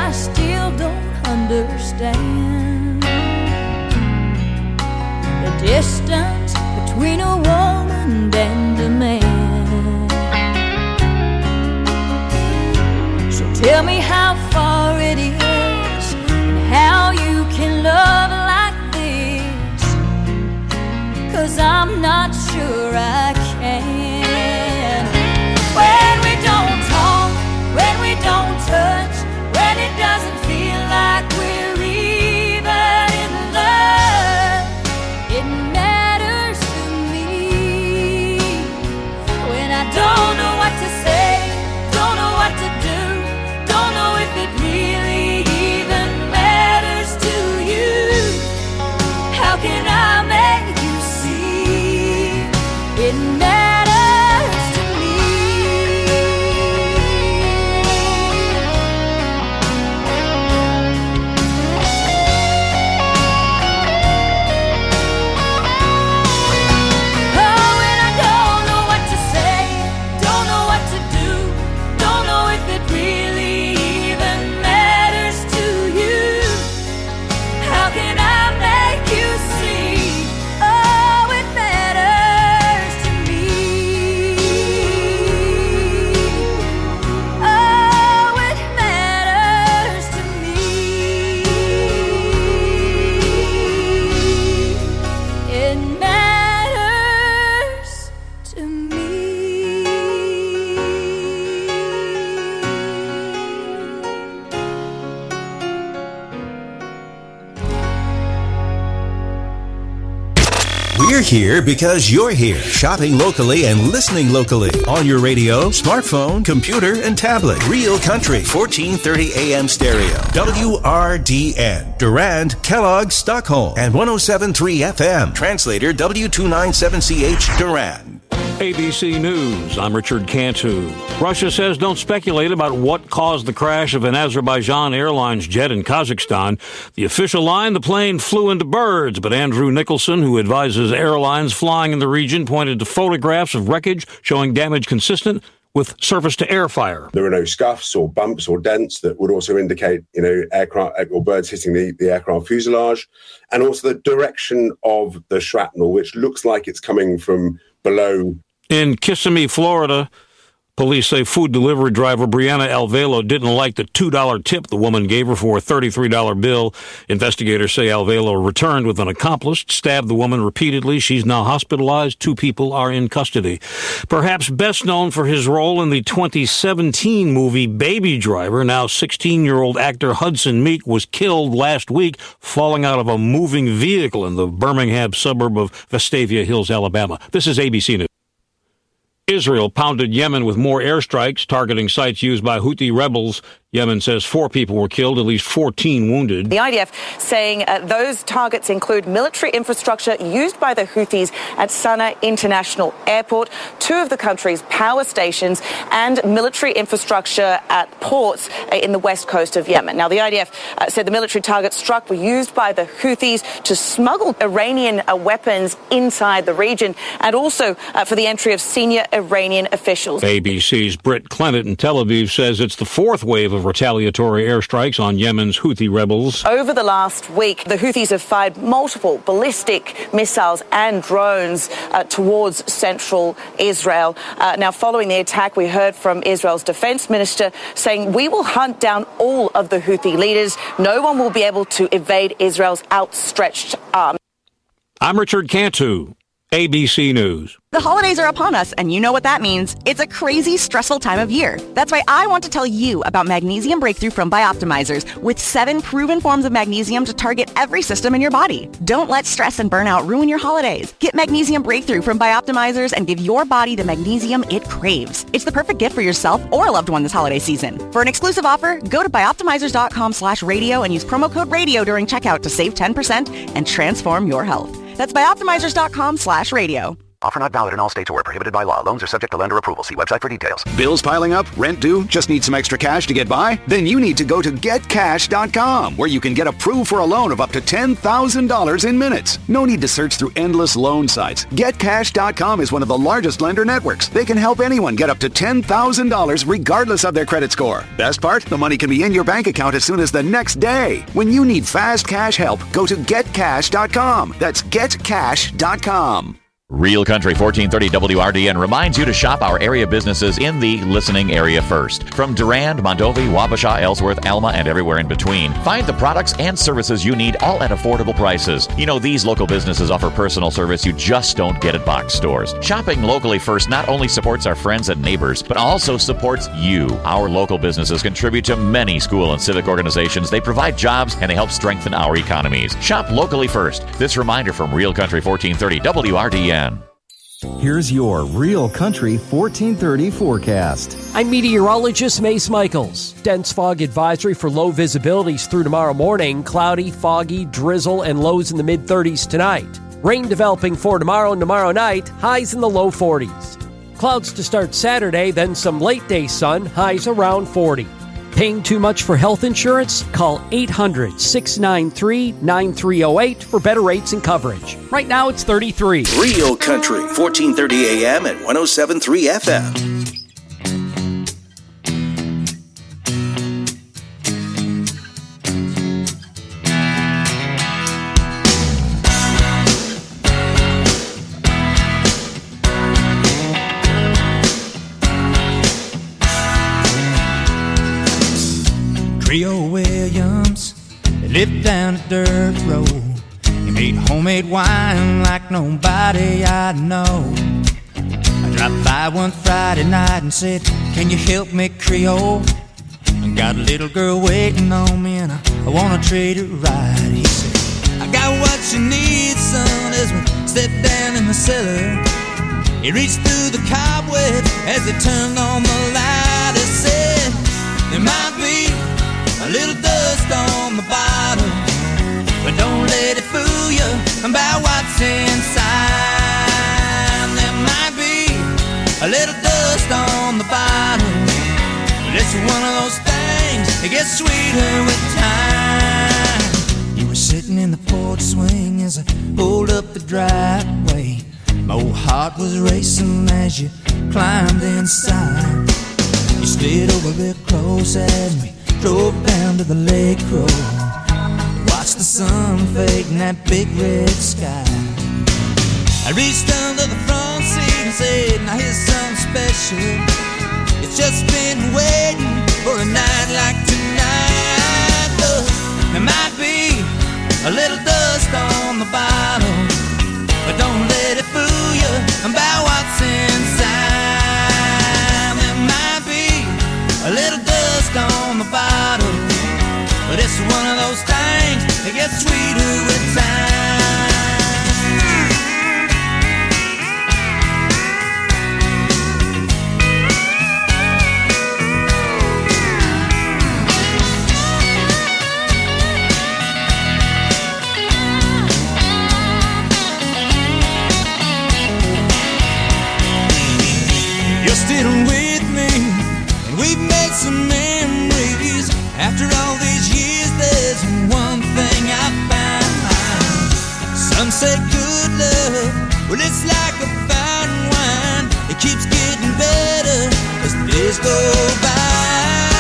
I still don't understand the distance between a woman and a man. So tell me how far it is and how you can love like this, 'cause I'm not sure I can. When we don't talk, when we don't touch, when it doesn't feel like we're even in love, it matters to me. When I don't know what to say, don't know what to do, don't know if it really even matters to you, how can I make you see it matters to me? Oh, when I don't know what to say, don't know what to do, don't know if it really even matters to you, how can I make you see? Oh, it matters to me. Oh, it matters to me. It matters to me. We're here because you're here, shopping locally and listening locally on your radio, smartphone, computer, and tablet. Real Country, 1430 AM stereo. WRDN, Durand, Kellogg, Stockholm, and 107.3 FM. Translator W297CH, Durand. ABC News, I'm Richard Cantu. Russia says don't speculate about what caused the crash of an Azerbaijan Airlines jet in Kazakhstan. The official line, the plane flew into birds, but Andrew Nicholson, who advises airlines flying in the region, pointed to photographs of wreckage showing damage consistent with surface-to-air fire. There are no scuffs or bumps or dents that would also indicate, aircraft or birds hitting the aircraft fuselage, and also the direction of the shrapnel, which looks like it's coming from below. In Kissimmee, Florida, police say food delivery driver Brianna Alvelo didn't like the $2 tip the woman gave her for a $33 bill. Investigators say Alvelo returned with an accomplice, stabbed the woman repeatedly. She's now hospitalized. 2 people are in custody. Perhaps best known for his role in the 2017 movie Baby Driver, now 16-year-old actor Hudson Meek was killed last week falling out of a moving vehicle in the Birmingham suburb of Vestavia Hills, Alabama. This is ABC News. Israel pounded Yemen with more airstrikes targeting sites used by Houthi rebels. Yemen says 4 people were killed, at least 14 wounded. The IDF saying those targets include military infrastructure used by the Houthis at Sana'a International Airport, 2 of the country's power stations, and military infrastructure at ports in the west coast of Yemen. Now, the IDF said the military targets struck were used by the Houthis to smuggle Iranian weapons inside the region, and also for the entry of senior Iranian officials. ABC's Britt Clennett in Tel Aviv says it's the 4th wave of retaliatory airstrikes on Yemen's Houthi rebels. Over the last week, the Houthis have fired multiple ballistic missiles and drones towards central Israel. Now, following the attack, we heard from Israel's defense minister saying, "We will hunt down all of the Houthi leaders. No one will be able to evade Israel's outstretched arm." I'm Richard Cantu, ABC News. The holidays are upon us, and you know what that means. It's a crazy, stressful time of year. That's why I want to tell you about Magnesium Breakthrough from Bioptimizers, with 7 proven forms of magnesium to target every system in your body. Don't let stress and burnout ruin your holidays. Get Magnesium Breakthrough from Bioptimizers and give your body the magnesium it craves. It's the perfect gift for yourself or a loved one this holiday season. For an exclusive offer, go to bioptimizers.com/radio and use promo code radio during checkout to save 10% and transform your health. That's bioptimizers.com/radio. Offer not valid in all states or prohibited by law. Loans are subject to lender approval. See website for details. Bills piling up? Rent due? Just need some extra cash to get by? Then you need to go to GetCash.com, where you can get approved for a loan of up to $10,000 in minutes. No need to search through endless loan sites. GetCash.com is one of the largest lender networks. They can help anyone get up to $10,000 regardless of their credit score. Best part? The money can be in your bank account as soon as the next day. When you need fast cash help, go to GetCash.com. That's GetCash.com. Real Country 1430 WRDN reminds you to shop our area businesses in the listening area first. From Durand, Mondovi, Wabasha, Ellsworth, Alma, and everywhere in between. Find the products and services you need, all at affordable prices. You know, these local businesses offer personal service you just don't get at box stores. Shopping locally first not only supports our friends and neighbors, but also supports you. Our local businesses contribute to many school and civic organizations. They provide jobs and they help strengthen our economies. Shop locally first. This reminder from Real Country 1430 WRDN. Here's your Real Country 1430 forecast. I'm meteorologist Mace Michaels. Dense fog advisory for low visibilities through tomorrow morning. Cloudy, foggy, drizzle, and lows in the mid-30s tonight. Rain developing for tomorrow and tomorrow night. Highs in the low 40s. Clouds to start Saturday, then some late-day sun. Highs around 40. Paying too much for health insurance? Call 800-693-9308 for better rates and coverage. Right now it's $33. Real Country, 1430 AM and 107.3 FM. Creole Williams, they lived down a dirt road. He made homemade wine like nobody I know. I dropped by one Friday night and said, can you help me, Creole? I got a little girl waiting on me and I wanna treat her right. He said, I got what you need, son, as we stepped down in the cellar. He reached through the cobwebs as he turned on the light. He said, there might be a little dust on the bottom, but don't let it fool you about what's inside. There might be a little dust on the bottom, but it's one of those things that gets sweeter with time. You were sitting in the porch swing as I pulled up the driveway. My old heart was racing as you climbed inside. You slid over real close as we drove down to the lake road. Watched the sun fade in that big red sky. I reached under the front seat and said, now here's something special. It's just been waiting for a night like tonight. Look, there might be a little dust on the bottom, but don't let it fool you about what's inside. There might be a little dust on the bottom, but it's one of those things that gets sweeter with time. You're still with me, and we've made some memories. After all these years, there's one thing I found. Some say good love, well, it's like a fine wine. It keeps getting better as the days go by.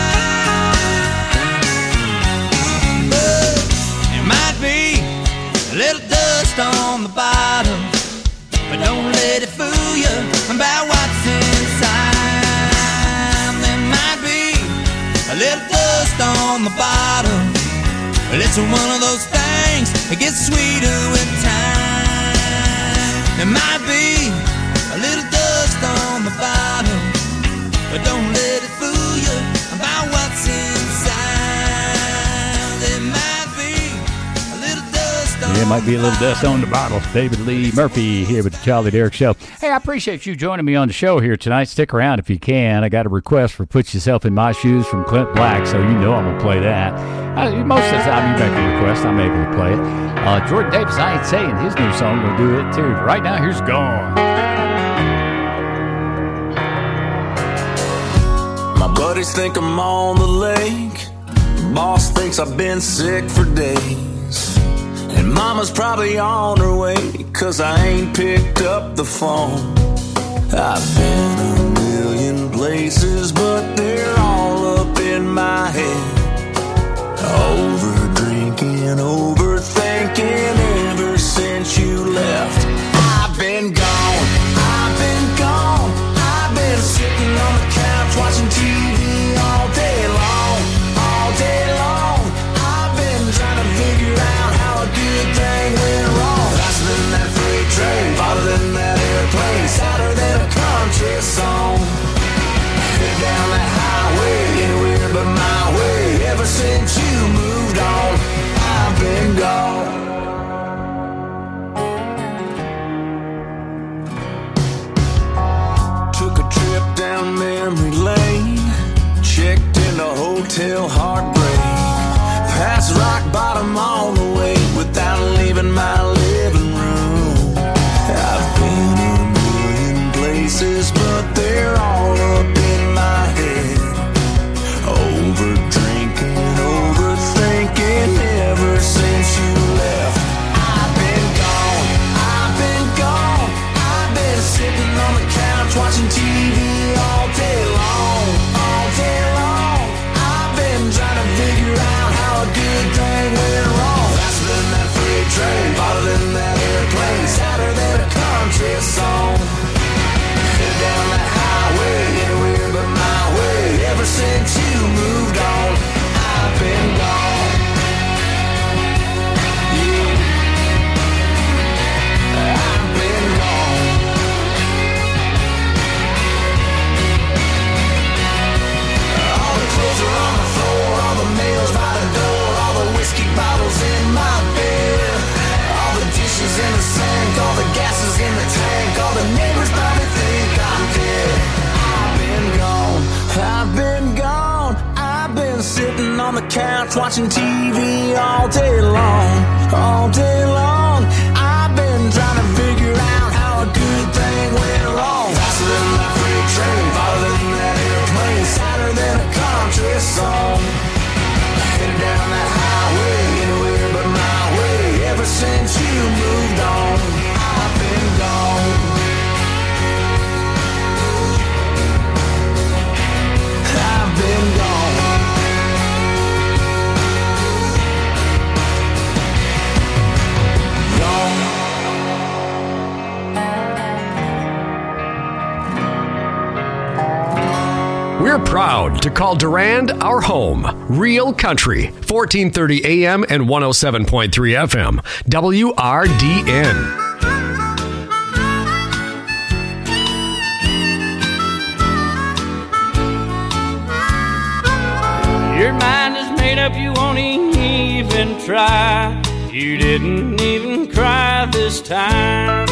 But there might be a little dust on the bottom, but don't let it fool you about what's inside. There might be a little dust on the bottom, but it's one of those things that gets sweeter with time. There might be a little dust on the bottom, but don't let it fool you about what's inside. There might be a little dust on the bottom. might be a little dust on the bottle. David Lee Murphy here with the Charlie Derrick Show. Hey, I appreciate you joining me on the show here tonight. Stick around if you can. I got a request for Put Yourself in My Shoes from Clint Black, so you know I'm going to play that. Most of the time you make a request, I'm able to play it. Jordan Davis, I Ain't Saying, his new song will do it too. Right now, here's Gone. My buddies think I'm on the lake. Boss thinks I've been sick for days. And mama's probably on her way, 'cause I ain't picked up the phone. I've been a million places, but they're all up in my head. Over drinking, overthinking ever since you left. I've been gone, I've been gone. I've been sitting on the couch watching TV all day long, all day long. I've been trying to figure out how a good thing went wrong. Faster than that freight train, farther than that airplane, sadder than a country song. Head down that highway, anywhere but my way. Ever since you moved on, I've been gone. Took a trip down memory lane, checked into Hotel Heartbreak, past rock bottom on the way without leaving my living room. I've been a million places, but they're all up in my head. Over drinking, overthinking ever since you left. I've been gone, I've been gone. I've been sitting on the couch watching TV all day long, all day long. I've been trying to figure out how a good thing went wrong. Faster than that freight train, farther than that airplane, sadder than a country song. Head down that highway, anywhere but my way. Ever since you moved on, I've been gone. Yeah, I've been gone. All the clothes are on the floor, all the mail's by the door, all the whiskey bottles in my bed, all the dishes in the sink, all the gases in the tank, all the neighbors probably think I'm dead. I've been gone, I've been gone. I've been sitting on the couch watching TV all day long, all day long. I've been trying to figure out how a good thing went wrong. Faster than that freight train, farther than that airplane, sadder than a country song. Headed down that highway, anywhere but my way. Ever since you moved on, I've been gone. I've been gone. We're proud to call Durand our home. Real Country, 1430 AM and 107.3 FM. WRDN. Your mind is made up, you won't even try. You didn't even cry this time.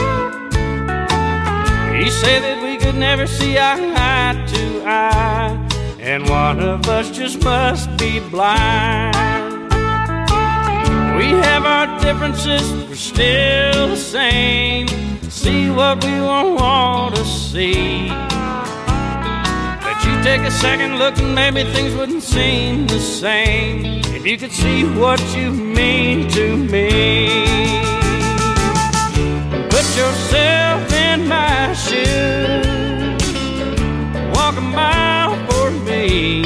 You say that we could never see eye to eye, and one of us just must be blind. We have our differences, we're still the same. See what we want to see. But you take a second look and maybe things wouldn't seem the same if you could see what you mean to me. Put yourself in my shoes, walk a mile for me.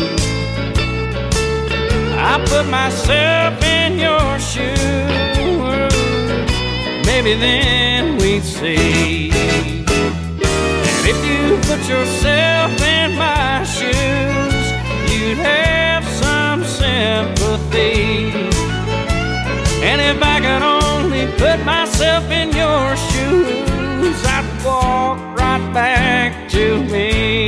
I put myself in your shoes, maybe then we'd see. And if you put yourself in my shoes, you'd have some sympathy. And if I could only put myself in your shoes, I'd walk right back to me.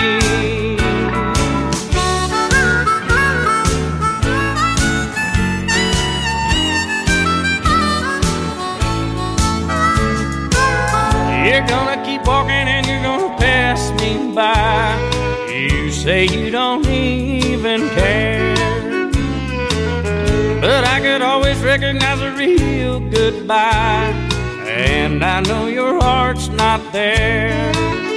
say you don't even care. But I could always recognize a real goodbye, and I know your heart's not there.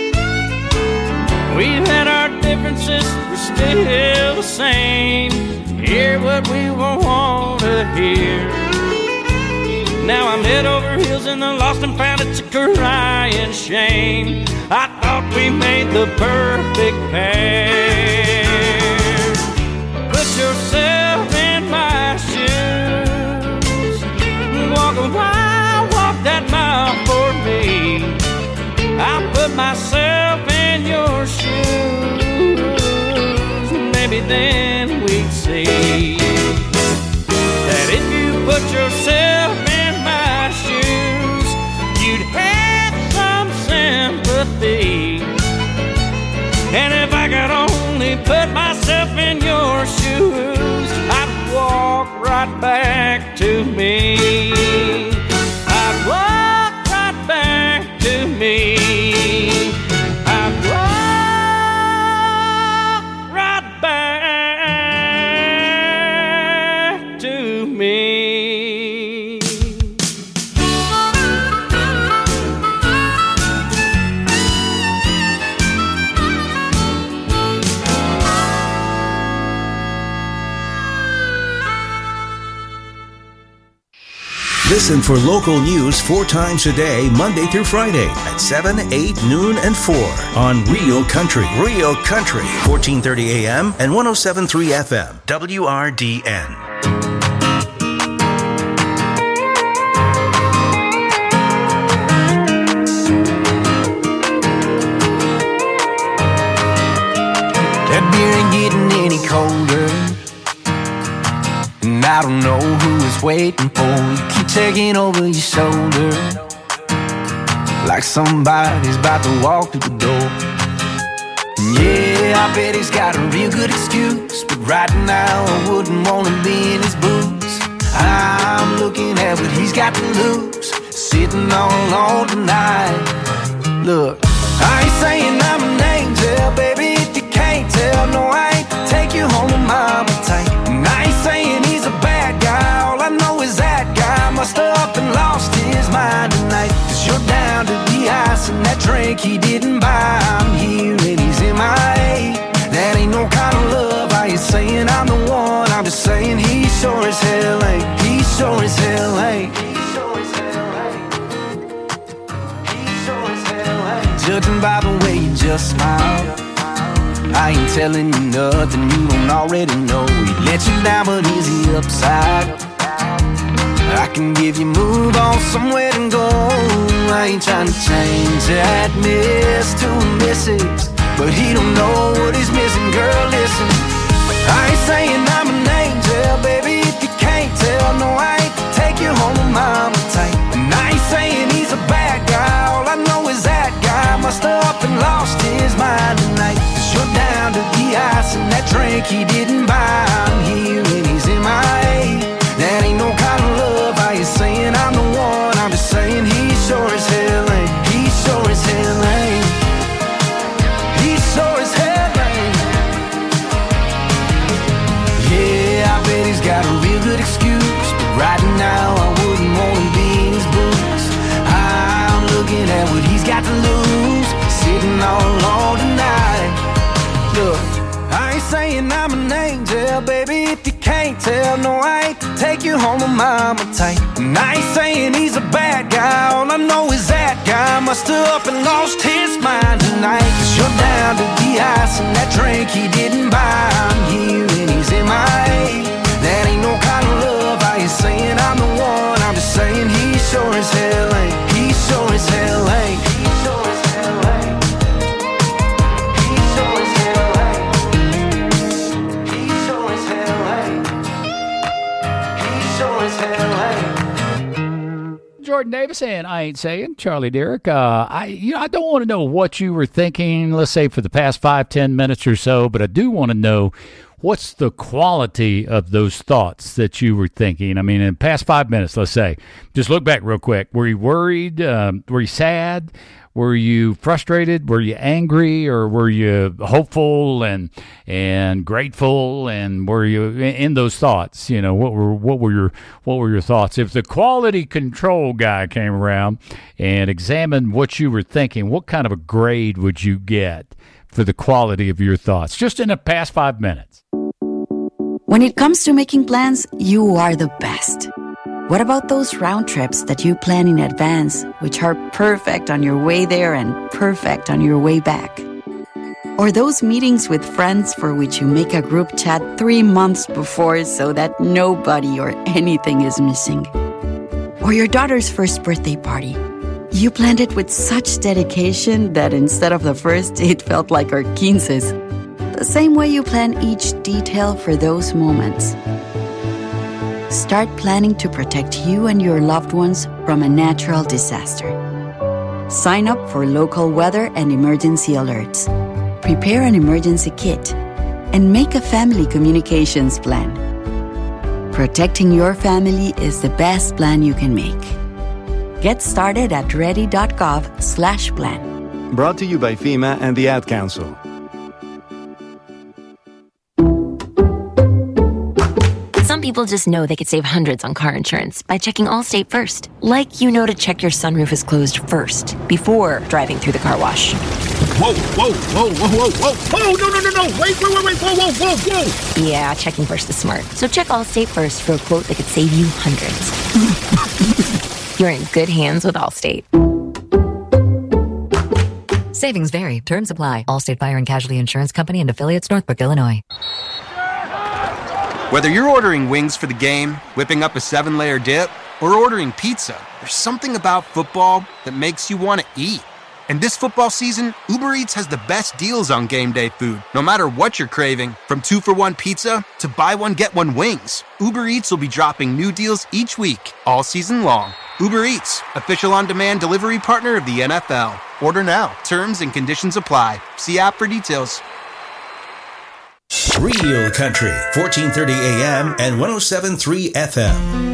We've had our differences, we're still the same. Hear what we want to hear. Now I'm head over heels in the lost and found, it's a crying shame. I thought we made the perfect pair. Put yourself in my shoes, walk a mile, walk that mile for me. I put myself in your shoes, maybe then we'd see that if you put yourself in my shoes, you'd have some sympathy. And if I could only put myself in your shoes, I'd walk right back to me. I'd walk right back to me. I'd walk right back to me. Listen for local news 4 times a day, Monday through Friday at 7, 8, noon, and 4 on Real Country. Real Country, 1430 AM and 107.3 FM, WRDN. That beer ain't getting any colder, and I don't know who is waiting for you. Keep checking over your shoulder like somebody's about to walk through the door. And yeah, I bet he's got a real good excuse, but right now I wouldn't want to be in his boots. I'm looking at what he's got to lose, sitting all alone tonight. Look, I ain't saying I'm an angel, baby, if you can't tell. No, I ain't to take you home with mama tight. And I ain't saying he's a bad guy, all I know is that guy must have up and lost his mind tonight. Cause you're down to the ice and that drink he didn't buy. I'm here and he's MIA. That ain't no kind of love. I ain't saying I'm the one, I'm just saying he sure as hell ain't. He sure as hell ain't. Judging by the way you just smile, I ain't telling you nothing you don't already know. He let you down, but is he upside? I can give you move on somewhere to go. I ain't trying to change that miss to a missus, but he don't know what he's missing. Girl, listen, I ain't saying I'm an angel, baby, if you can't tell. No, I ain't to take you home with mama tight. And I ain't saying he's a bad guy, all I know is that guy must have up and lost his mind tonight. Cause you're down to the ice and that drink he didn't buy. I'm here and he's MIA. That ain't no kind of love. I ain't saying I'm the one, I'm just saying he sure as hell ain't. He sure as hell ain't. He sure as hell ain't. Yeah, I bet he's got a real good excuse, but right now I wouldn't want to be in his boots. I'm looking at what he's got to lose, sitting all alone tonight. Look, I ain't saying I'm an angel, baby, if you can't tell. No, I ain't to take you home with mama tight. And I ain't saying he's a bad guy, all I know is that guy must have up and lost his mind tonight. Cause you're down to the ice and that drink he didn't buy. I'm here and he's MIA. That ain't no kind of love. I ain't saying I'm the one, I'm just saying he sure as hell ain't. He sure as hell ain't. He sure as hell ain't. He sure as hell ain't. He sure as hell ain't. He sure as hell ain't. Jordan Davis and I Ain't Saying, Charlie Derrick. I don't want to know what you were thinking, let's say, for the past 5-10 minutes or so, but I do want to know what's the quality of those thoughts that you were thinking. I mean, in the past 5 minutes, let's say, just look back real quick. Were you worried? Were you sad? Were you frustrated? Were you angry? Or were you hopeful and grateful? And were you in those thoughts? You know, what were your thoughts? If the quality control guy came around and examined what you were thinking, what kind of a grade would you get for the quality of your thoughts? Just in the past 5 minutes. When it comes to making plans, you are the best. What about those round trips that you plan in advance, which are perfect on your way there and perfect on your way back? Or those meetings with friends for which you make a group chat 3 months before so that nobody or anything is missing? Or your daughter's first birthday party. You planned it with such dedication that instead of the first, it felt like our 15s. The same way you plan each detail for those moments. Start planning to protect you and your loved ones from a natural disaster. Sign up for local weather and emergency alerts. Prepare an emergency kit. And make a family communications plan. Protecting your family is the best plan you can make. Get started at ready.gov/plan. Brought to you by FEMA and the Ad Council. Some people just know they could save hundreds on car insurance by checking Allstate first. Like you know to check your sunroof is closed first, before driving through the car wash. Whoa, whoa, whoa, whoa, whoa, whoa, whoa, no, wait, whoa. Yeah, checking first is smart. So check Allstate first for a quote that could save you hundreds. You're in good hands with Allstate. Savings vary. Terms apply. Allstate Fire and Casualty Insurance Company and affiliates, Northbrook, Illinois. Whether you're ordering wings for the game, whipping up a 7-layer dip, or ordering pizza, there's something about football that makes you want to eat. And this football season, Uber Eats has the best deals on game day food. No matter what you're craving, from 2-for-1 pizza to buy one, get one wings, Uber Eats will be dropping new deals each week, all season long. Uber Eats, official on-demand delivery partner of the NFL. Order now. Terms and conditions apply. See app for details. Real Country, 1430 AM and 107.3 FM.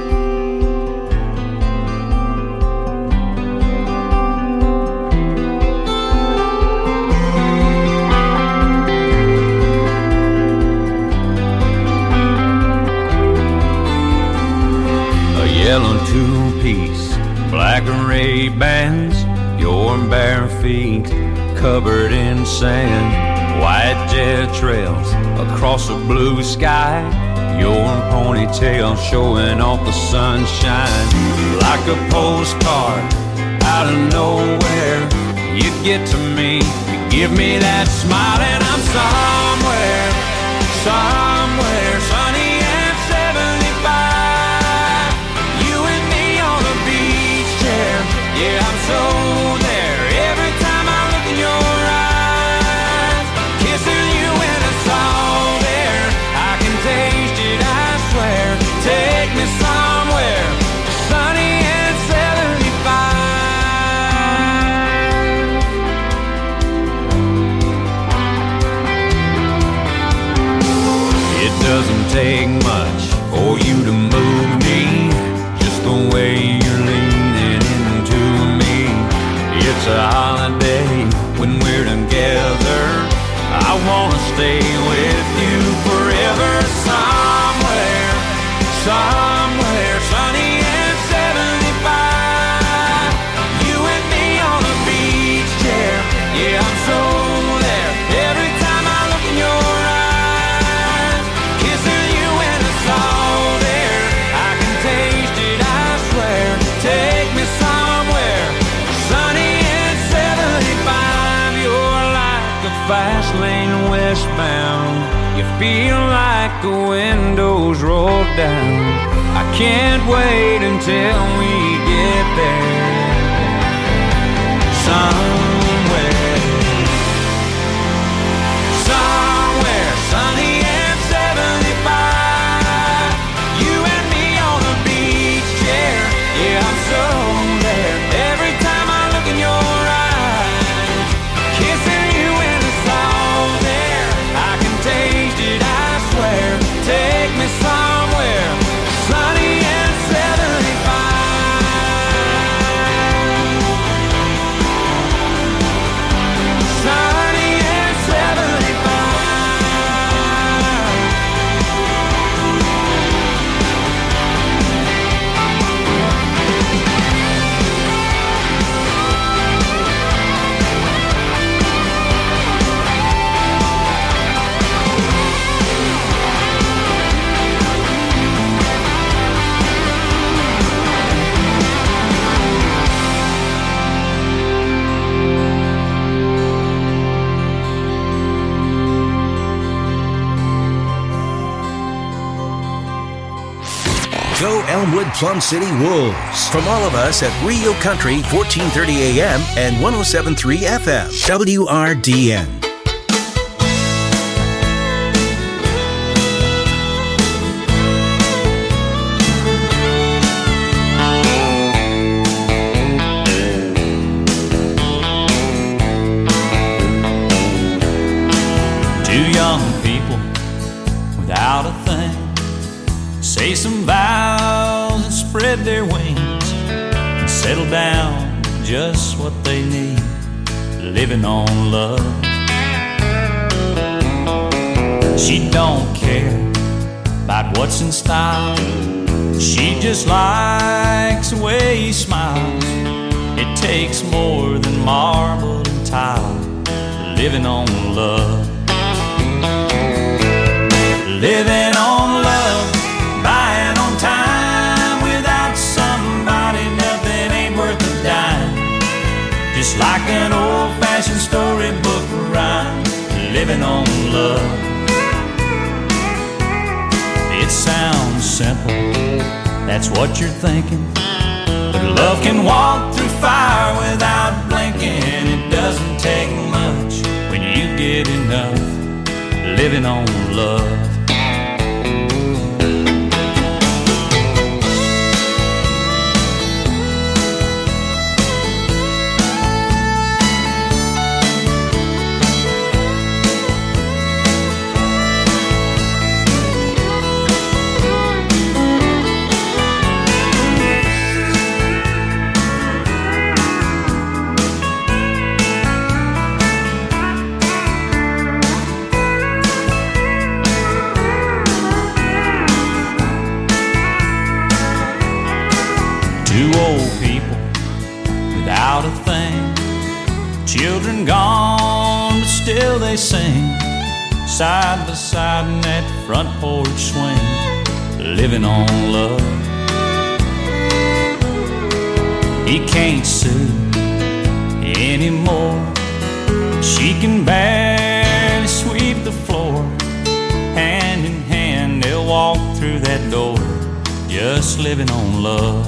Yellow two-piece, black Ray-Bans, your bare feet covered in sand, white jet trails across a blue sky, your ponytail showing off the sunshine. Like a postcard out of nowhere, you get to me, you give me that smile, and I'm somewhere sunny and 75. You and me on a beach chair, yeah, I'm so there. Every time I look in your eyes, kissing you in a salt air, I can taste it, I swear. Take me somewhere sunny and 75. It doesn't take much for you to move me, just the way you're leaning into me. It's a holiday when we're together, I wanna stay with you forever. Somewhere sunny and 75. You and me on a beach chair, yeah, I'm so there. Every time I look in your eyes, kissing you in the salt air, I can taste it, I swear. Take me somewhere sunny and 75. You're like a fast lane westbound, you feel like the windows roll down. I can't wait until we get there. Somewhere sunny and 75. You and me on a beach chair, yeah, I'm so there. Every time I look in your eyes, kissing you in the salt air, I can taste it, I swear. Take me somewhere sunny and 75. Go Elmwood Plum City Wolves. From all of us at Rio Country, 1430 AM and 107.3 FM. WRDN. Without a thing, say some vows and spread their wings and settle down just what they need, living on love. She don't care about what's in style, she just likes the way he smiles. It takes more than marble and tile, living on love. Living on love, buying on time. Without somebody, nothing ain't worth a dime. Just like an old-fashioned storybook rhyme, living on love. It sounds simple, that's what you're thinking. But love can walk through fire without blinking. It doesn't take much when you get enough, living on love. Two old people without a thing, children gone, but still they sing, side by side in that front porch swing, living on love. He can't sue anymore, she can barely sweep the floor. Hand in hand they'll walk through that door, just living on love.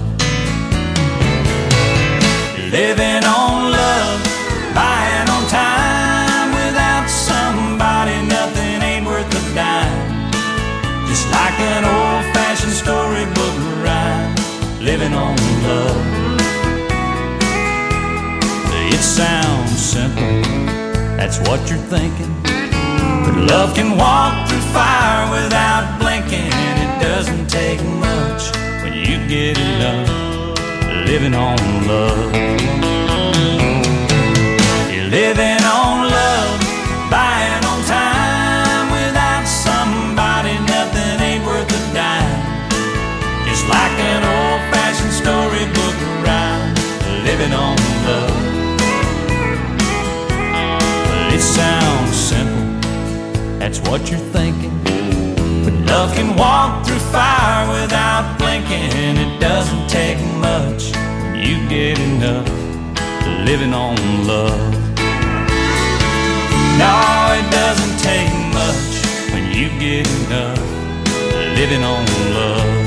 Living on love, buying on time. Without somebody, nothing ain't worth a dime. Just like an old-fashioned storybook rhyme, living on love. It sounds simple, that's what you're thinking. But love can walk through fire without blinking. It doesn't take much when you get enough, living on love. You're living on love, buying on time. Without somebody, nothing ain't worth a dime. Just like an old-fashioned storybook rhyme, living on love. But it sounds simple, that's what you're thinking. But love can walk through fire without blinking. It doesn't take much when you get enough, living on love. No, it doesn't take much when you get enough, living on love.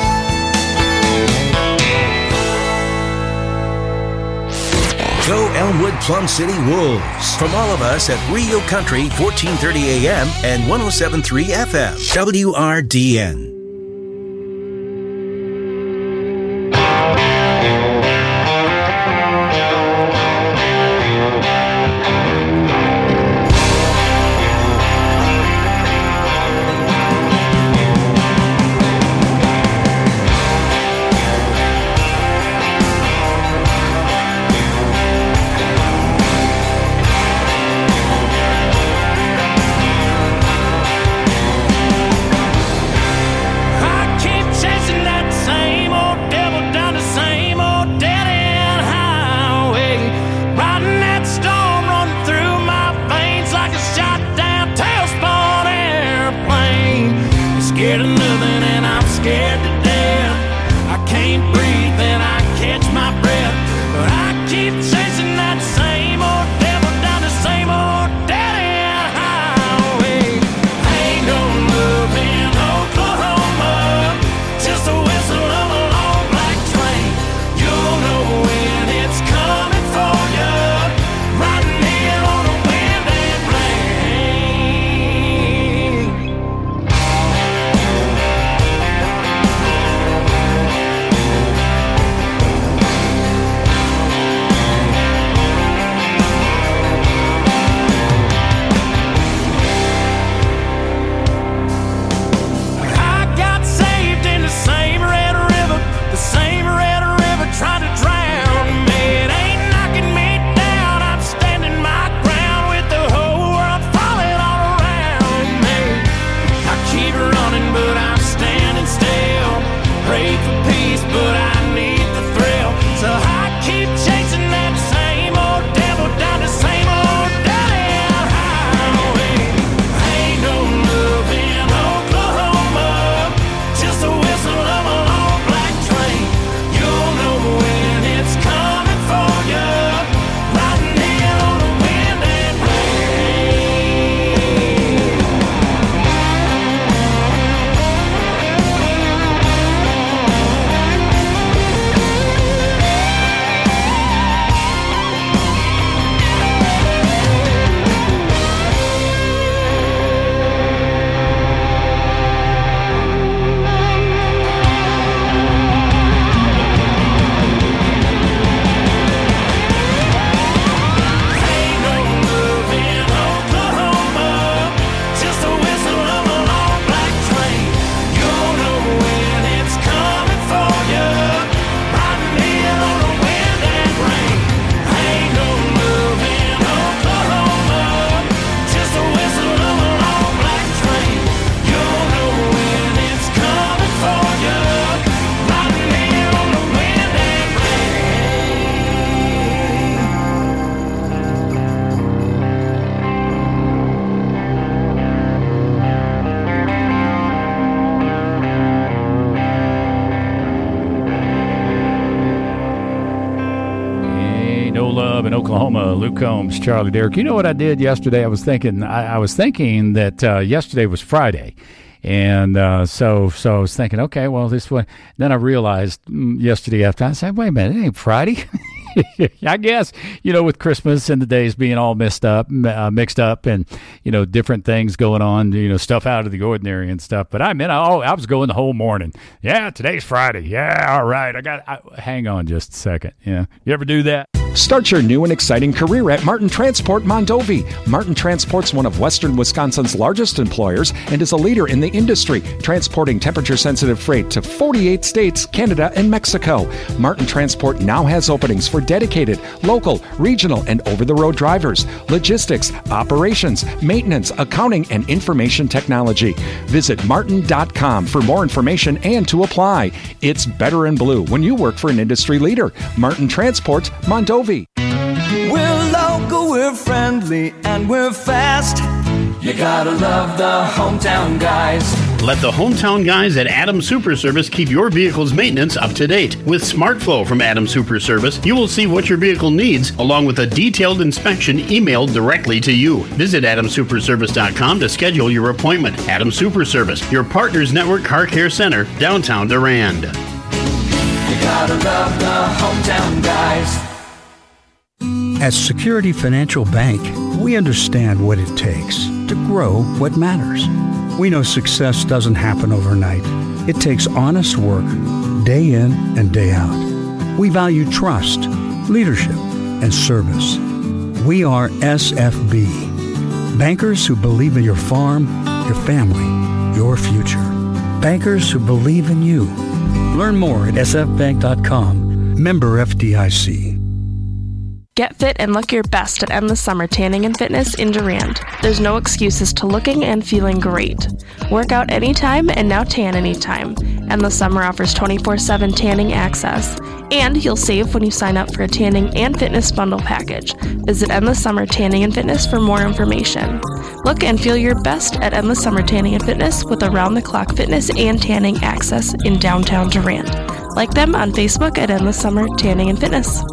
Go Elmwood Plum City Wolves. From all of us at Rio Country, 1430 AM and 107.3 FM. WRDN. Whistle Oklahoma. Luke Combs, Charlie Derrick. You know what I did yesterday? I was thinking that yesterday was Friday. And so I was thinking, okay, well, this one. Then I realized yesterday after, I said, wait a minute, it ain't Friday. I guess, with Christmas and the days being all mixed up and, different things going on, stuff out of the ordinary and stuff. But I was going the whole morning. Yeah, today's Friday. Yeah, all right. Hang on just a second. Yeah. You ever do that? Start your new and exciting career at Martin Transport Mondovi. Martin Transport's one of Western Wisconsin's largest employers and is a leader in the industry, transporting temperature-sensitive freight to 48 states, Canada, and Mexico. Martin Transport now has openings for dedicated, local, regional, and over-the-road drivers, logistics, operations, maintenance, accounting, and information technology. Visit martin.com for more information and to apply. It's better in blue when you work for an industry leader. Martin Transport Mondovi. We're local, we're friendly, and we're fast. You gotta love the hometown guys. Let the hometown guys at Adams Super Service keep your vehicle's maintenance up to date. With SmartFlow from Adams Super Service, you will see what your vehicle needs, along with a detailed inspection emailed directly to you. Visit AdamSuperService.com to schedule your appointment. Adams Super Service, your Partners Network Car Care Center, downtown Durand. You gotta love the hometown guys. At Security Financial Bank, we understand what it takes to grow what matters. We know success doesn't happen overnight. It takes honest work, day in and day out. We value trust, leadership, and service. We are SFB. Bankers who believe in your farm, your family, your future. Bankers who believe in you. Learn more at sfbank.com. Member FDIC. Get fit and look your best at Endless Summer Tanning and Fitness in Durand. There's no excuses to looking and feeling great. Work out anytime and now tan anytime. Endless Summer offers 24/7 tanning access. And you'll save when you sign up for a tanning and fitness bundle package. Visit Endless Summer Tanning and Fitness for more information. Look and feel your best at Endless Summer Tanning and Fitness with around-the-clock fitness and tanning access in downtown Durand. Like them on Facebook at Endless Summer Tanning and Fitness.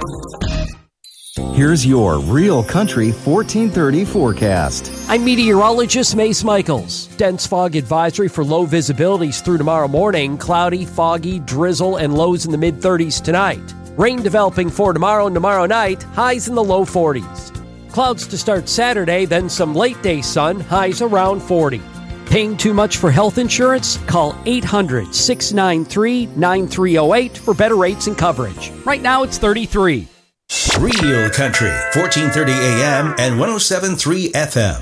Here's your Real Country 1430 forecast. I'm meteorologist Mace Michaels. Dense fog advisory for low visibilities through tomorrow morning. Cloudy, foggy, drizzle, and lows in the mid-30s tonight. Rain developing for tomorrow and tomorrow night. Highs in the low 40s. Clouds to start Saturday, then some late-day sun. Highs around 40. Paying too much for health insurance? Call 800-693-9308 for better rates and coverage. Right now it's $33. Real Country, 1430 AM and 107.3 FM.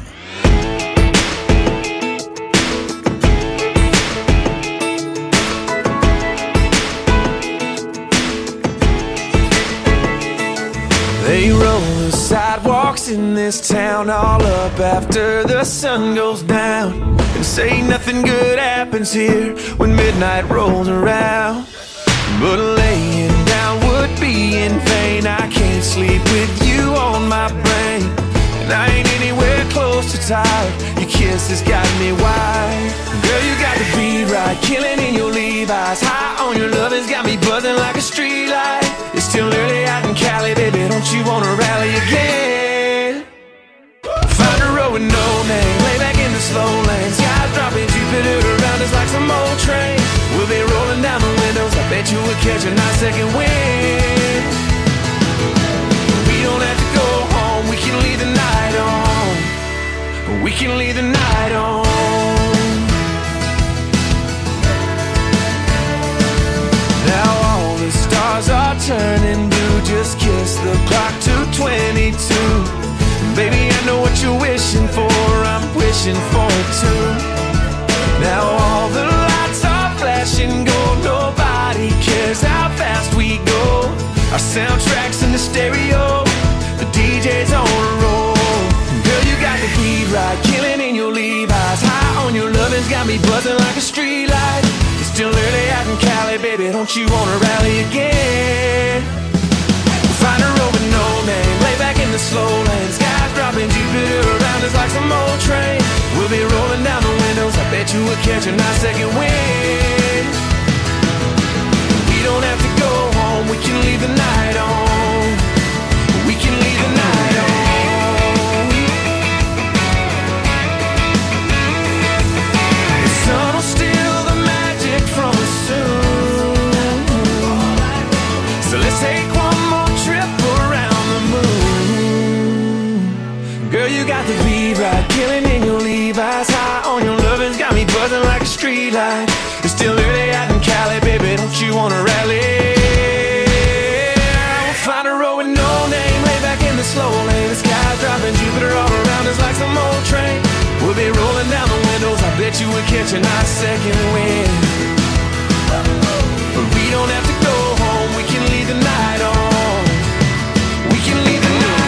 They roll the sidewalks in this town all up after the sun goes down, and say nothing good happens here when midnight rolls around. But laying down would be in vain. I can't sleep with you on my brain, and I ain't anywhere close to tired. Your kiss has got me wired. Girl, you got the beat right, killing in your Levi's. High on your love has got me buzzing like a street light. It's still early out in Cali, baby, don't you wanna rally again? Find a road with no name, lay back in the slow lane. Skies dropping, Jupiter around us like some old train. We'll be rolling down the windows, I bet you would catch a nice second wind. We don't have to go home, we can leave the night on. We can leave the night on. Now all the stars are turning blue, just kiss the clock to 22. Baby, I know what you're wishing for, I'm wishing for it too. Now all the lights are flashing gold, nobody cares how fast we go. Our soundtrack's in the stereo, the DJ's on a roll. Girl, you got the beat right, killing in your Levi's. High on your lovin's got me buzzing like a street light. It's still early out in Cali, baby, don't you wanna rally again? Find a road with no name, lay back in the slow lane. Skies dropping, Jupiter around us like some old train. We'll be rolling down the windows, I bet you would catch a nice second wind. We don't have to go home, we can leave the night on. We can leave like a street light. It's still early out in Cali, baby, don't you wanna rally? We'll find a road with no name, lay back in the slow lane. The sky's dropping, Jupiter all around us like some old train. We'll be rolling down the windows, I bet you we'll catch a nice second wind. But we don't have to go home, we can leave the night on. We can leave the night on.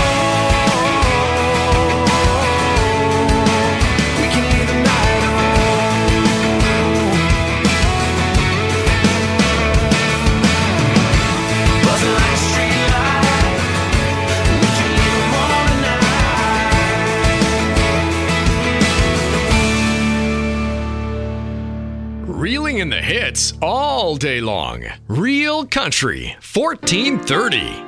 Reeling in the hits all day long. Real Country 1430.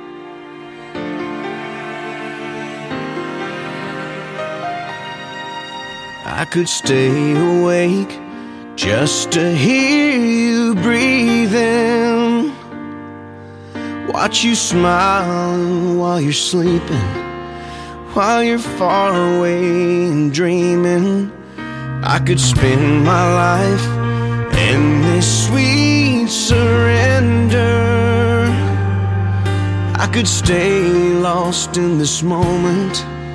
I could stay awake just to hear you breathing, watch you smile while you're sleeping, while you're far away and dreaming. I could spend my life in this sweet surrender. I could stay lost in this moment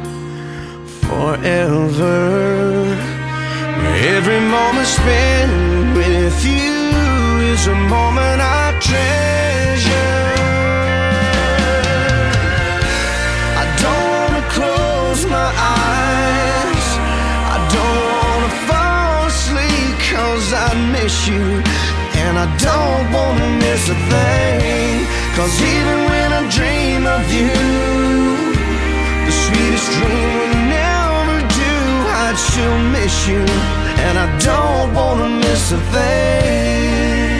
forever. Every moment spent with you is a moment I treasure. I don't wanna close my eyes, I don't wanna fall asleep, 'cause I miss you, and I don't wanna miss a thing. 'Cause even when I dream of you, the sweetest dream will never do. I'd still miss you, and I don't wanna miss a thing.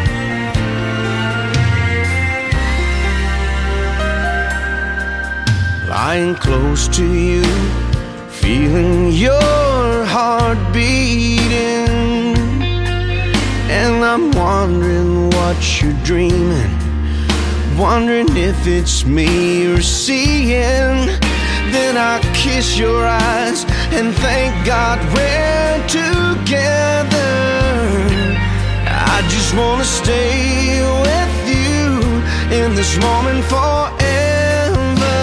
Lying close to you, feeling your heart beating, and I'm wondering what you're dreaming, wondering if it's me you're seeing. Then I kiss your eyes and thank God we're together. I just wanna stay with you in this moment forever.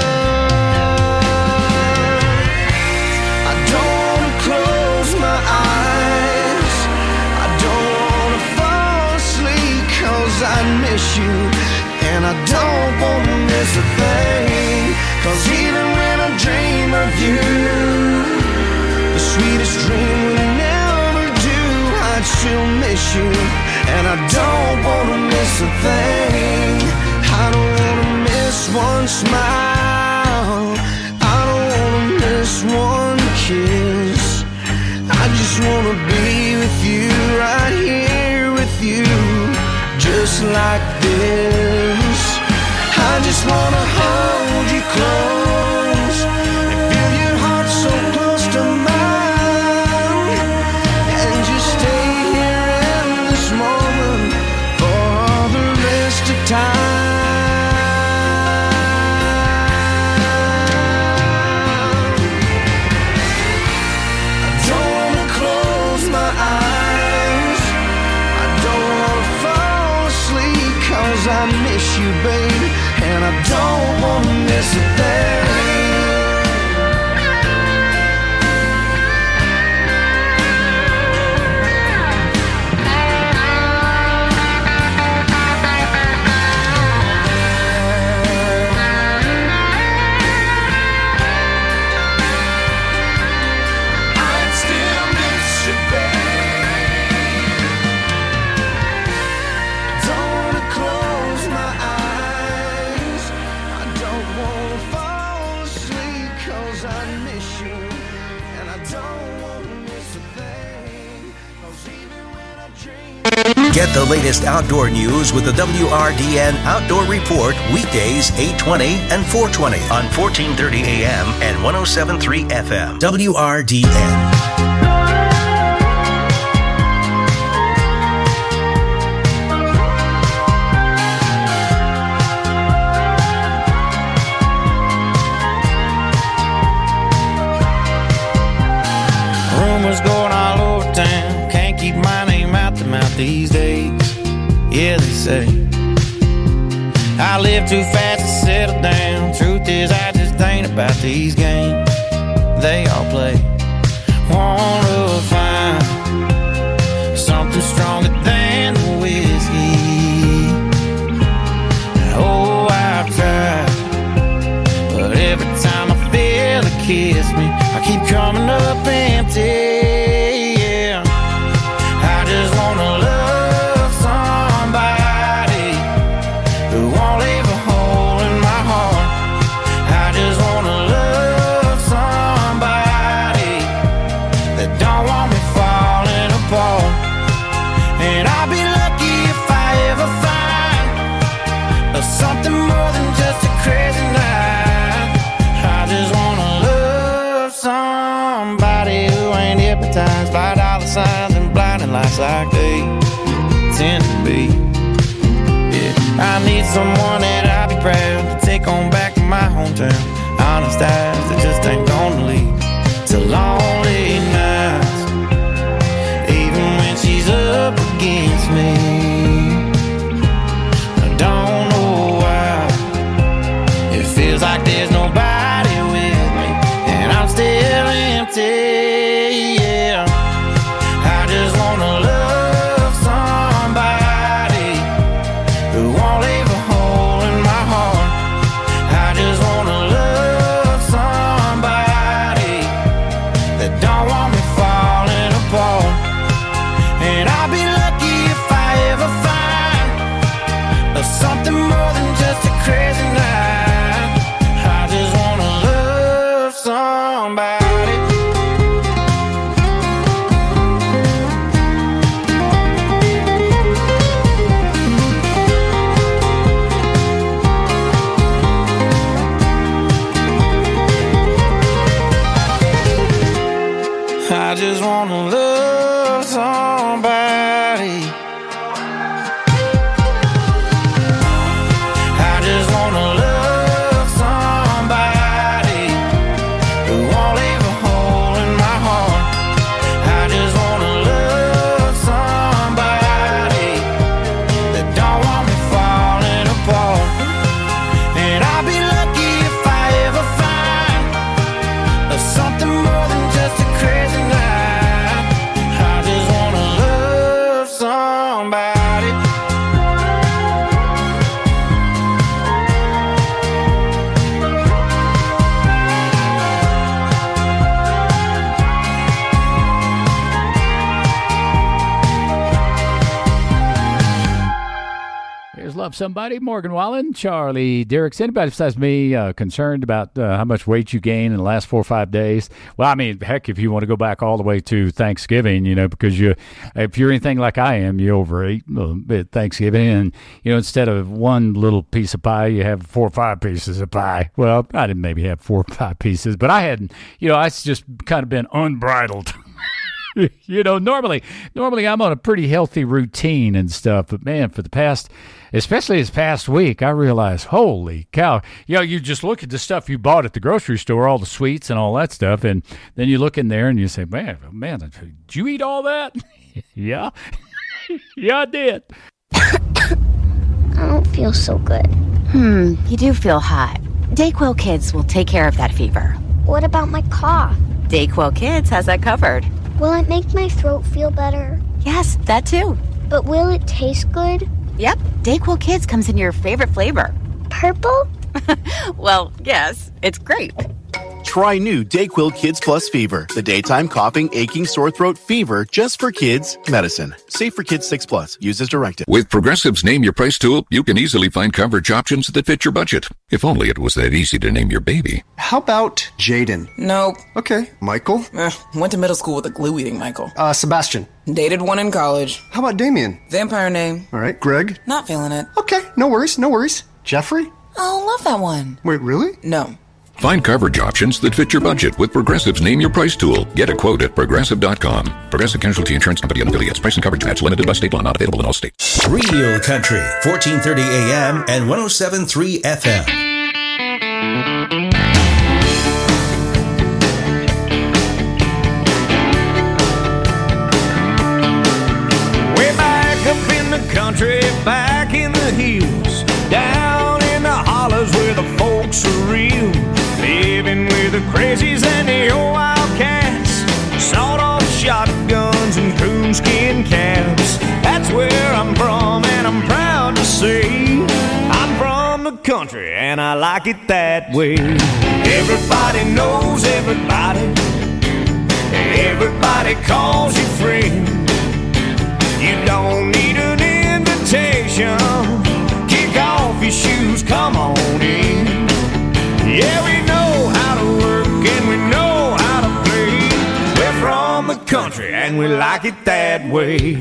I don't wanna close my eyes, I don't wanna fall asleep, 'cause I miss you, and I don't wanna miss a thing. 'Cause even when I dream of you, the sweetest dream will never do. I'd still miss you, and I don't wanna miss a thing. I don't wanna miss one smile, I don't wanna miss one kiss. I just wanna be with you, right here with you, just like this. I just wanna hold you close and feel your heart so close to mine, and just stay here in this moment for all the rest of time. I don't wanna close my eyes, I don't wanna fall asleep, 'cause I miss you, baby, and I don't wanna miss a thing. I'd still miss you, babe. Don't wanna close my eyes, I don't wanna fall asleep, 'cause I miss you, and I don't wanna miss a thing. 'Cause even when I dream. Get the latest outdoor news with the WRDN Outdoor Report weekdays 8:20 and 4:20 on 1430 AM and 107.3 FM. WRDN. Rumors going all over town, can't about these days. Yeah, they say I live too fast to settle down. Truth is, I just ain't about these games they all play. Wanna find something stronger than the whiskey. Oh, I've tried, but every time I feel it kiss me, I keep coming up empty. Yeah, I just wanna love somebody who won't leave a hole in my heart. I just wanna love somebody that don't want me falling apart. And I'll be lucky if I ever find something more than just a crazy night. I just wanna love somebody who ain't hypnotized by dollar signs and blinding lights like they tend to be. Yeah, I need someone that I'll be proud to take on back to my hometown. Honest eyes that just ain't gonna leave to lonely nights, even when she's up against me. I don't know why it feels like there's nobody with me, and I'm still empty. Yeah, I just wanna love somebody who won't leave a hole in my heart. I just wanna love somebody that don't want me falling apart. And I'll be lucky if I ever find something more than just a crazy night. I just wanna love somebody. I just wanna love somebody. I just wanna love somebody who won't leave a hole in my heart. I just wanna love somebody that don't want me falling apart. And I'll be lucky if I ever find something more than just a crazy night. I just wanna love somebody. Here's Love Somebody, Morgan Wallen, Charlie Derricks. Anybody besides me concerned about how much weight you gained in the last 4 or 5 days? Well, I mean, heck, if you want to go back all the way to Thanksgiving, because if you're anything like I am, you overeat a little bit at Thanksgiving, and instead of one little piece of pie, you have 4 or 5 pieces of pie. Well, I didn't maybe have 4 or 5 pieces, but I hadn't. I just kind of been unbridled. Normally I'm on a pretty healthy routine and stuff, but man, for the past, especially this past week, I realized, holy cow, you just look at the stuff you bought at the grocery store, all the sweets and all that stuff, and then you look in there and you say, man, did you eat all that? Yeah. Yeah, I did. I don't feel so good. You do feel hot. Dayquil Kids will take care of that fever. What about my cough? Dayquil Kids has that covered. Will it make my throat feel better? Yes, that too. But will it taste good? Yep, Dayquil Kids comes in your favorite flavor. Purple? Well, yes, it's grape. Try new Dayquil Kids Plus Fever, the daytime coughing, aching, sore throat fever just for kids medicine. Safe for kids 6+. Use as directed. With Progressive's Name Your Price tool, you can easily find coverage options that fit your budget. If only it was that easy to name your baby. How about Jaden? Nope. Okay. Michael? Went to middle school with a glue-eating Michael. Sebastian? Dated one in college. How about Damien? Vampire name. All right. Greg? Not feeling it. Okay. No worries. Jeffrey? Oh, love that one. Wait, really? No. Find coverage options that fit your budget with Progressive's Name Your Price tool. Get a quote at Progressive.com. Progressive Casualty Insurance Company and affiliates. Price and coverage match limited by state law. Not available in all states. Real Country, 1430 AM and 107.3 FM. Way back country, back in the hills, down in the hollers where the folks are real, living with the crazies and the old wildcats, sawed-off shotguns and coonskin caps. That's where I'm from, and I'm proud to say I'm from the country, and I like it that way. Everybody knows everybody. Everybody calls you friend. You don't need an invitation. Kick off your shoes, come on in. Yeah, we know how to work and we know how to play. We're from the country and we like it that way.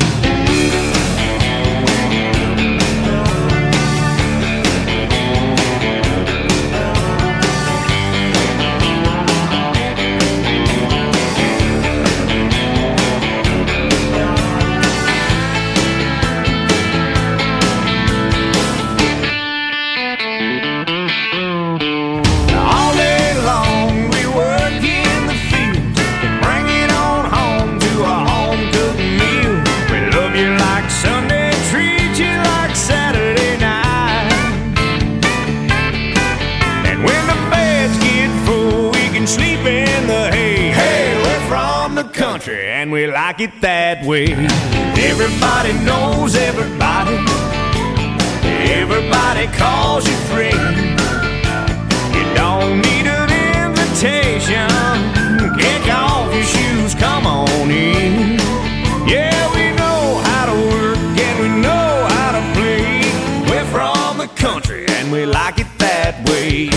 And we like it that way. Everybody knows everybody. Everybody calls you friend. You don't need an invitation. Kick off your shoes, come on in. Yeah, we know how to work and we know how to play. We're from the country and we like it that way.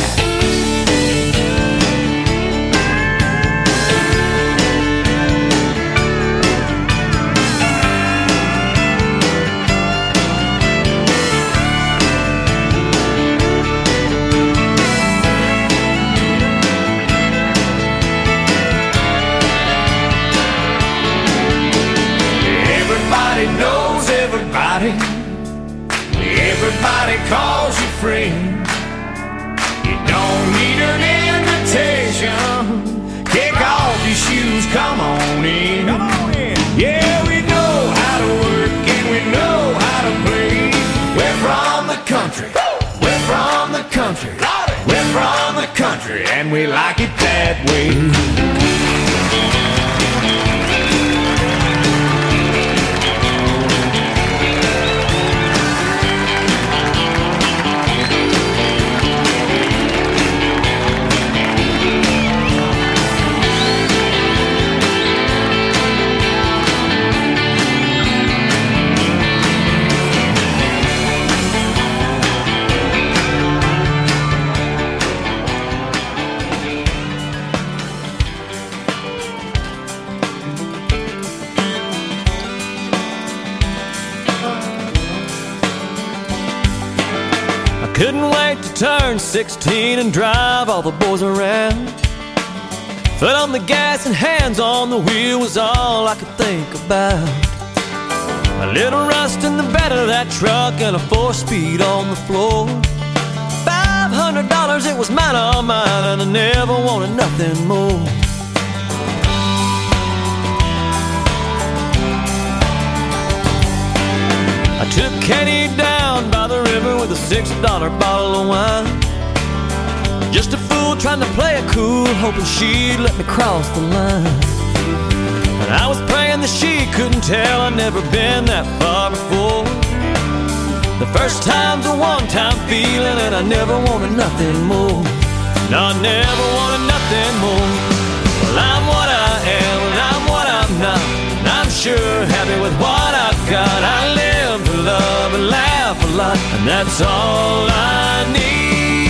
Everybody calls you friend. You don't need an invitation. Kick off your shoes, come on in. Come on in. Yeah, we know how to work and we know how to play. We're from the country. We're from the country. We're from the country and we like it that way. Couldn't wait to turn 16 and drive all the boys around. Foot on the gas and hands on the wheel was all I could think about. A little rust in the bed of that truck and a 4-speed on the floor. $500, it was mine, all mine, and I never wanted nothing more. I took Kenny down by the river with a $6 bottle of wine. Just a fool trying to play it cool, hoping she'd let me cross the line. And I was praying that she couldn't tell I'd never been that far before. The first time's a one-time feeling, and I never wanted nothing more. No, I never wanted nothing more. Well, I'm what I am, and I'm what I'm not. And I'm sure happy with what I've got. I live to love and laugh a lot, and that's all I need.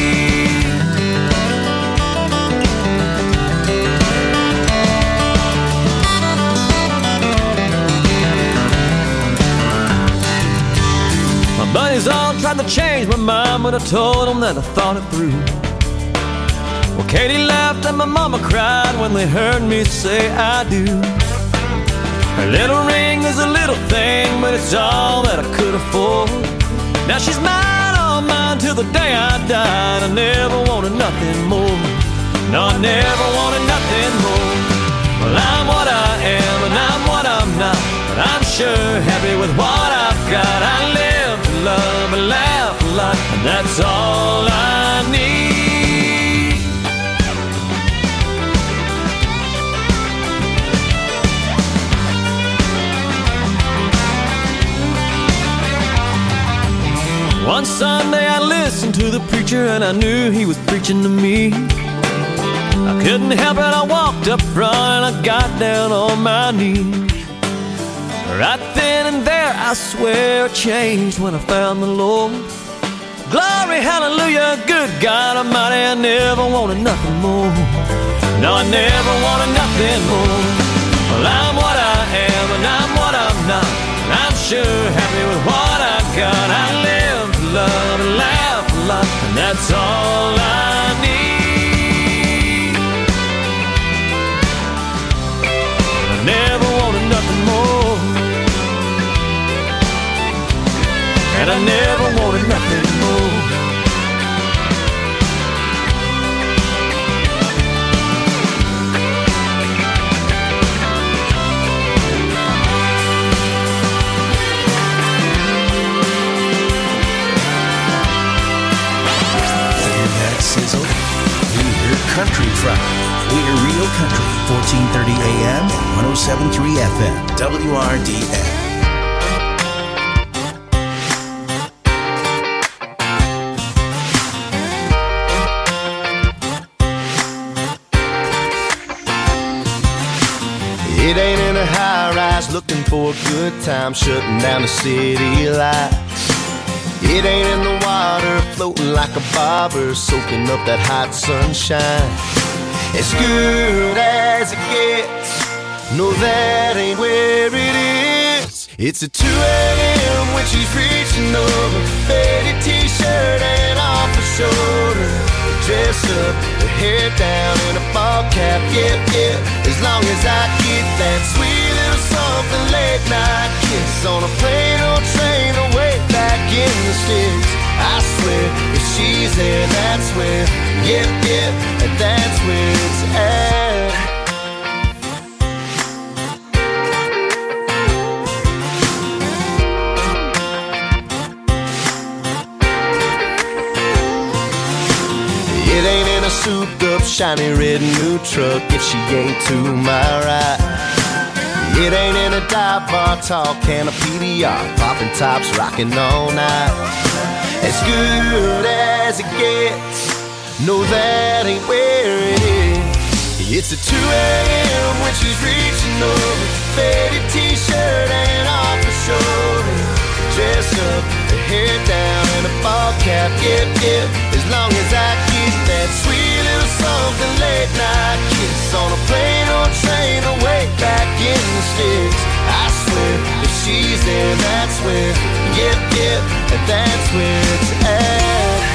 My buddies all tried to change my mind, but I told them that I thought it through. Well, Katie laughed and my mama cried when they heard me say I do. Her little ring is a little thing, but it's all that I could afford. Now she's mine, all mine, till the day I died. I never wanted nothing more. No, I never wanted nothing more. Well, I'm what I am, and I'm what I'm not. But I'm sure happy with what I've got. I live to love and laugh a lot, and that's all I need. One Sunday I listened to the preacher and I knew he was preaching to me. I couldn't help it, I walked up front and I got down on my knees. Right then and there I swear I changed when I found the Lord. Glory, hallelujah, good God Almighty, I never wanted nothing more. No, I never wanted nothing more. Well, I'm what I am and I'm what I'm not, and I'm sure happy with what I got. I live to love and laugh a lot, and that's all I need. I never wanted nothing more, and I never wanted nothing more. Sizzle. We're Country Friday. We're Real Country, 1430 AM and 107.3 FM, WRDN. It ain't in a high rise looking for a good time, shutting down the city lights. It ain't in the water floating like a bobber, soaking up that hot sunshine. As good as it gets, no, that ain't where it is. It's at 2 a.m. when she's reaching over, faded t-shirt and off her shoulder, dress up, her hair down in a ball cap, yeah, yeah. As long as I get that sweet little something late night kiss on a plane or train away back in the sticks. I swear, if she's there, that's where, yeah, yeah, that's where it's at. It ain't in a souped up, shiny red new truck if she ain't to my right. It ain't in a dive bar, tall can of PBR, popping tops, rocking all night. As good as it gets, no, that ain't where it is. It's at 2 a.m. when she's reaching over, faded t-shirt and off her shoulder, dressed up, her hair down and a ball cap, yeah, yeah. As long as I get that sweet little something late night kiss on a plane or train away back in the sticks. I swear, if she's there, that's where, yeah, yeah, that's where it's at.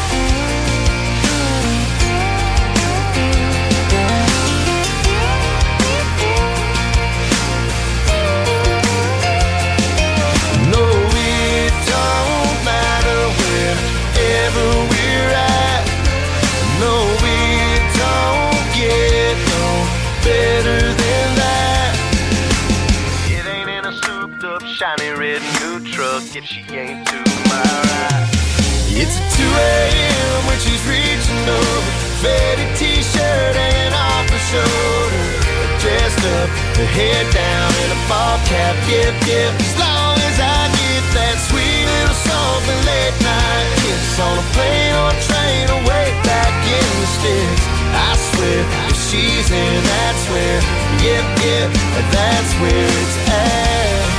No, it don't matter wherever we're at. No, it don't get no better than that. It ain't in a souped up, shiny red new truck if she ain't to my right. It's at 2 a.m. when she's reaching over, faded t-shirt and off her shoulder, dressed up, her hair down in a ball cap, yep, yep. As long as I get that sweet little something late night kiss on a plane or train away back in the sticks. I swear, if she's in, that's where, yep, yep, that's where it's at.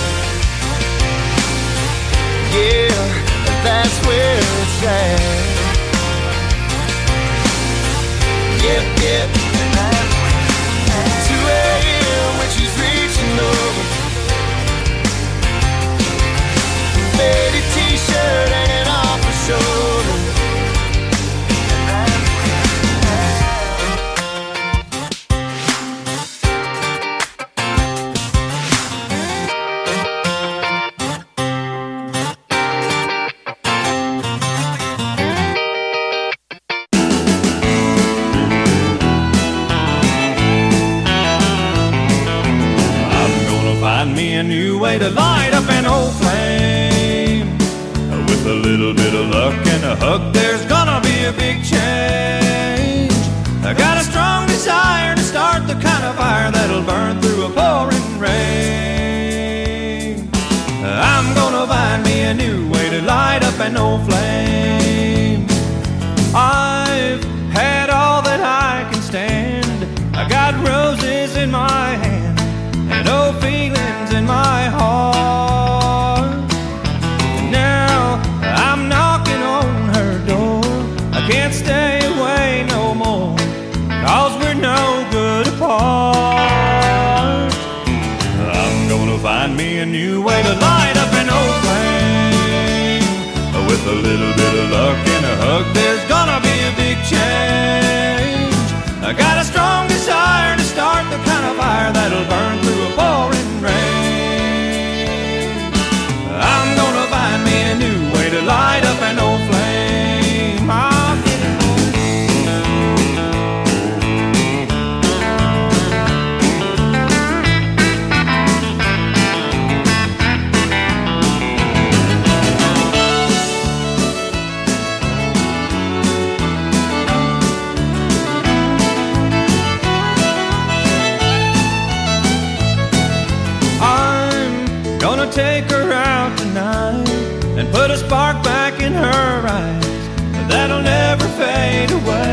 Yeah, that's where it's at. Yep, yep, 2 a.m. when she's reaching over, faded t-shirt and off her shoulder. to light up an old flame. With a little bit of luck and a hug, there's gonna be a big change. I got a strong desire to start the kind of fire that'll burn through a pouring rain. I'm gonna find me a new way to light up an old flame. I've had all that I can stand. I got roses in my hand and old feelings in my heart. Now I'm knocking on her door. I can't stay away no more, 'cause we're no good apart. I'm gonna find me a new way to light up an old flame. With a little bit of luck and a hug, there's gonna be a big change. I got a strong desire to start the kind of fire that'll burn through a pouring rain. I'm gonna find me a new way to light up an old flame. Take her out tonight and put a spark back in her eyes that'll never fade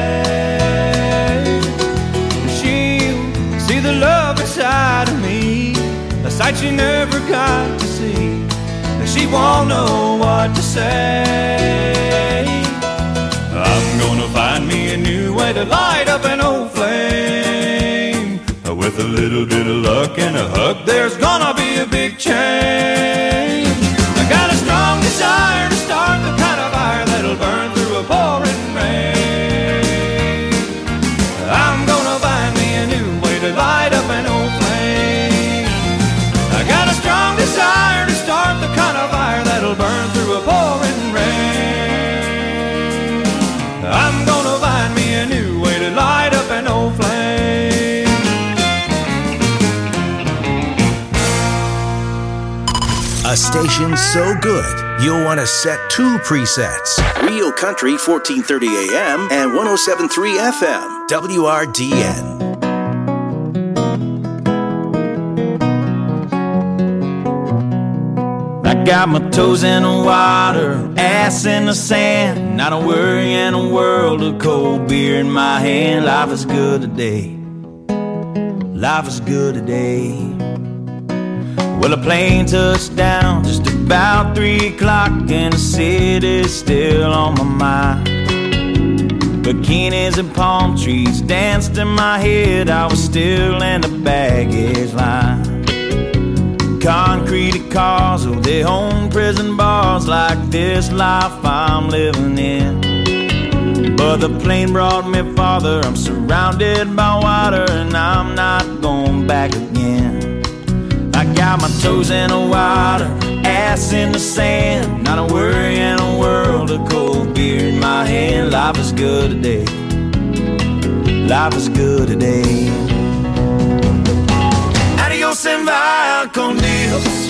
away. She'll see the love inside of me, a sight she never got to see. She won't know what to say. I'm gonna find me a new way to light up an old flame. With a little bit of luck and a hug, there's gonna be a big change. I got a strong desire to start the kind of fire that'll burn through a pouring rain. I'm gonna find me a new way to light up an old flame. I got a strong desire to start the kind of fire that'll burn through a pouring rain. I'm gonna find me a new way to light up an old flame. A station so good, you'll want to set 2 presets. Real Country 1430 AM and 107.3 FM, WRDN. I got my toes in the water, ass in the sand, not a worry in a world of cold beer in my hand. Life is good today. Life is good today. Well, a plane touched down just about 3 o'clock, and the city's still on my mind. Bikinis and palm trees danced in my head. I was still in the baggage line. Concrete cars, oh, they own prison bars like this life I'm living in. But the plane brought me farther. I'm surrounded by water, and I'm not going back again. I got my toes in the water, ass in the sand, not a worry in a world of cold beer in my hand. Life is good today. Life is good today. Adios and via con Dios.